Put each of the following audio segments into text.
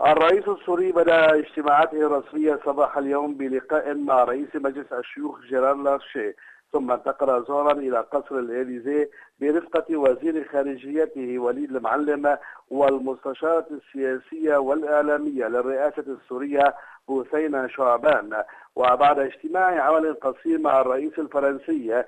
الرئيس السوري بدأ اجتماعاته الرسمية صباح اليوم بلقاء مع رئيس مجلس الشيوخ جيرار لارشيه، ثم انتقل ظهرا إلى قصر الإليزيه برفقة وزير خارجيته وليد المعلم والمستشارة السياسية والإعلامية للرئاسة السورية بوثينة شعبان. وبعد اجتماع عمل قصير مع الرئيس الفرنسي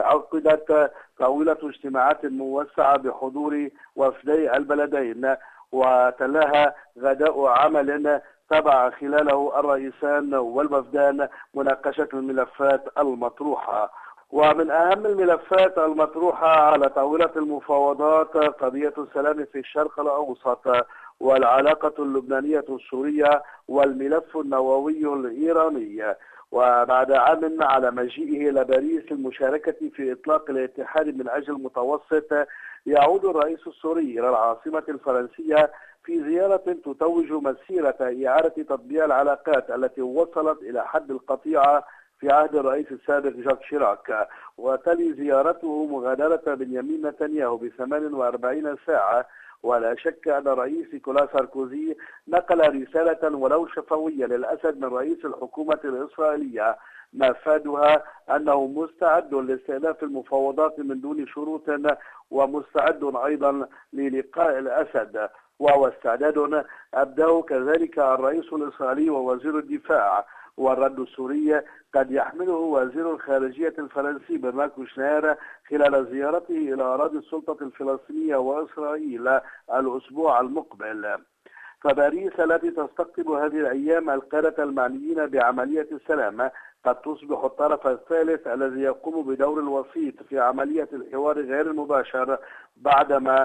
عقدت طاولة اجتماعات موسعة بحضور وفدي البلدين، وتلاها غداء عمل تابع خلاله الرئيسان والوفدان مناقشة الملفات المطروحة. ومن أهم الملفات المطروحة على طاولة المفاوضات قضية السلام في الشرق الأوسط، والعلاقة اللبنانية السورية، والملف النووي الإيراني. وبعد عام على مجيئه إلى باريس للمشاركة في إطلاق الاتحاد من أجل المتوسط، يعود الرئيس السوري إلى العاصمة الفرنسية في زيارة تتوج مسيرة إعادة تطبيع العلاقات التي وصلت إلى حد القطيعة في عهد الرئيس السابق جاك شيراك. وتلي زيارته مغادرة بنيامين نتنياهو ب48 ساعة. ولا شك أن الرئيس نيكولا ساركوزي نقل رسالة ولو شفوية للأسد من رئيس الحكومة الإسرائيلية مفادها أنه مستعد لاستئناف المفاوضات من دون شروط، ومستعد أيضا للقاء الأسد، وهو استعداد أبداه كذلك الرئيس الإسرائيلي ووزير الدفاع. والرد السوري قد يحمله وزير الخارجية الفرنسي برنارد كوشنير خلال زيارته إلى أراضي السلطة الفلسطينية وإسرائيل الأسبوع المقبل. فباريس التي تستقطب هذه الأيام القادة المعنيين بعملية السلام قد تصبح الطرف الثالث الذي يقوم بدور الوسيط في عملية الحوار غير المباشر، بعدما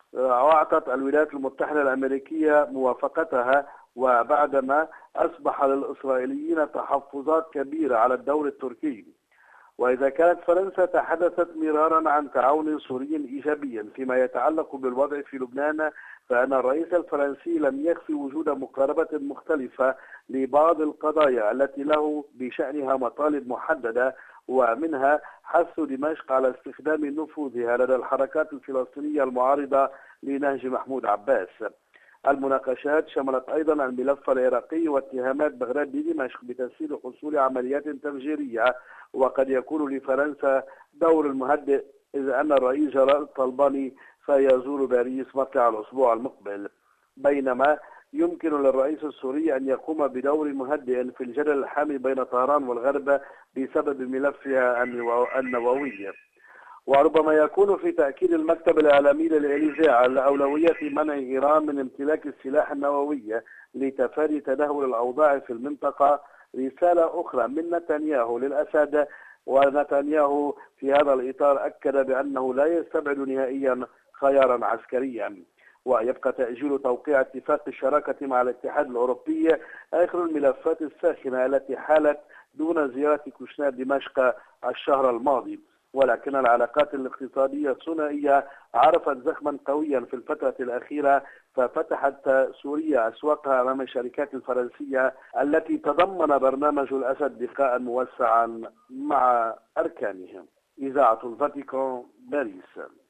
أعطت الولايات المتحدة الأمريكية موافقتها، وبعدما أصبح للإسرائيليين تحفظات كبيرة على الدور التركي. وإذا كانت فرنسا تحدثت مرارا عن تعاون سوري إيجابي فيما يتعلق بالوضع في لبنان، فإن الرئيس الفرنسي لم يخفي وجود مقاربة مختلفة لبعض القضايا التي له بشأنها مطالب محددة، ومنها حث دمشق على استخدام نفوذها لدى الحركات الفلسطينية المعارضة لنهج محمود عباس. المناقشات شملت أيضا الملف العراقي واتهامات بغداد لدمشق بتسهيل حصول عمليات تفجيرية، وقد يكون لفرنسا دور المهدئ إذ أن الرئيس جلال الطلباني سيزور باريس مطلع الأسبوع المقبل، بينما يمكن للرئيس السوري أن يقوم بدور مهدئ في الجدل الحامي بين طهران والغرب بسبب ملفها النووي. وربما يكون في تأكيد المكتب الإعلامي للإليزيه على أولوية منع إيران من امتلاك السلاح النووي لتفادي تدهور الأوضاع في المنطقة رسالة أخرى من نتنياهو للأسد. ونتنياهو في هذا الإطار أكد بأنه لا يستبعد نهائيا خيارا عسكريا. ويبقى تأجيل توقيع اتفاق الشراكة مع الاتحاد الأوروبي آخر الملفات الساخنة التي حالت دون زيارة كوشنير دمشق الشهر الماضي. ولكن العلاقات الاقتصادية الثنائية عرفت زخما قويا في الفترة الأخيرة، ففتحت سوريا أسواقها أمام الشركات الفرنسية التي تضمن برنامج الأسد لقاء موسعا مع أركانهم. إذاعة الفاتيكان، باريس.